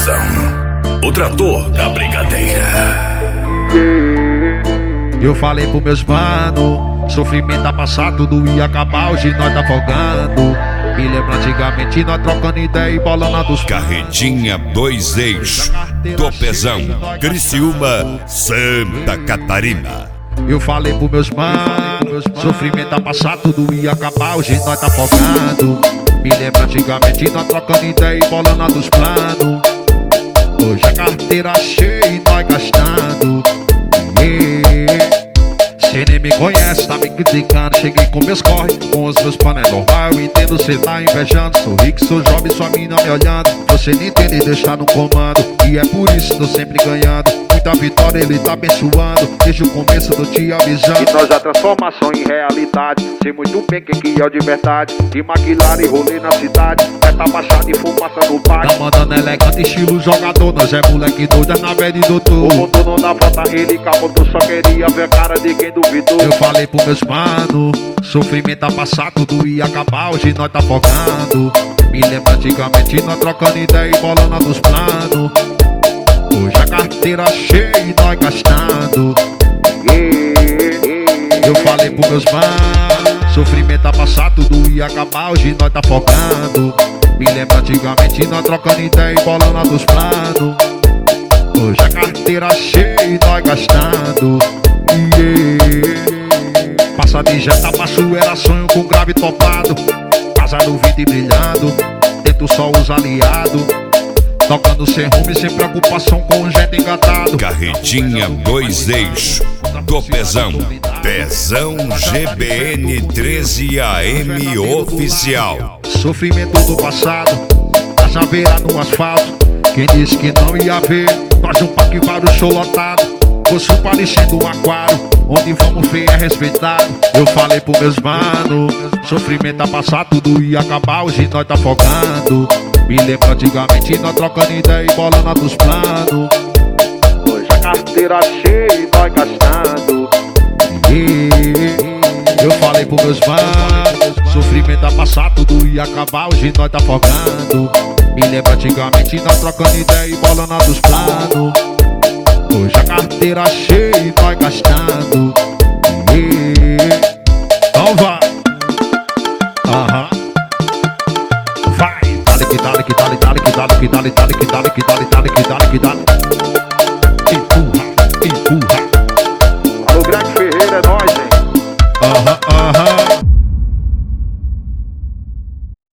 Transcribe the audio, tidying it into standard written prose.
Topezão, o trator da brincadeira. Eu falei pros meus mano, sofrimento tá passado, tudo ia acabar, hoje nós tá folgando. Me lembro antigamente nós trocando ideia e bolando dos Carretinha 2 eixos, Topezão, Criciúma, Santa Catarina. Eu falei pros meus manos, sofrimento tá passado, tudo ia acabar, hoje nós tá folgando. Me lembro antigamente nós trocando ideia e bolando dos planos. Hoje a carteira cheia e nós gastando. Cê nem me conhece, tá me criticando. Cheguei com meus corre, com os meus panos é normal. Eu entendo, cê tá invejando. Sou rico, sou jovem, sua mina me olhando. Você não entende e deixar no comando. E é por isso tô sempre ganhando. Muita vitória ele tá abençoando. Desde o começo tô te avisando. E nós a transformação em realidade. Sei muito bem quem é o de verdade. De maquilar e rolê na cidade. Meta baixada e fumaça no parque. Tá mandando elegante, estilo jogador. Nós é moleque doido, é na velha e doutor. O motor não dá volta, ele capotou. Só queria ver a cara de quem duvidou. Eu falei pros meus mano, sofrimento tá passado, tudo ia acabar, hoje nós tá focando. Me lembro antigamente nós trocando ideia e bolando dos planos. Hoje a carteira cheia e nós gastando. Eu falei pros meus mano, sofrimento tá passado, tudo ia acabar, hoje nós tá focando. Me lembro antigamente nós trocando ideia e bolando dos planos. Hoje a carteira cheia e nós gastando. Passa de jeta pra era sonho com grave topado. Casa no vidro e brilhando, dentro só os aliados. Tocando sem rumo e sem preocupação com o jet engatado. Carretinha 2 eixos, Topezão, Pezão GBN 13 AM oficial. Sofrimento do passado, a chaveira no asfalto. Quem disse que não ia ver, nós um parque vários show lotado. Fosse parecendo um aquário, onde vamos ver é respeitado. Eu falei pros meus mano, sofrimento tá passado, tudo ia acabar, hoje nós tá folgando. Me lembro antigamente nós trocando ideia e bolando dos planos. Hoje a carteira cheia e nós gastando. Eu falei pros meus mano, sofrimento tá passado, tudo ia acabar, hoje nós tá folgando. Me lembro antigamente nós trocando ideia e bolando dos planos. Hoje a carteira cheia e nós gastando. Então vai. Vai. Dale que dale que dale, dale que dale que dale, dale que dale que dale, dale que dale que dale. Empurra, empurra. Alô, Greg Ferreira, é nóis, hein?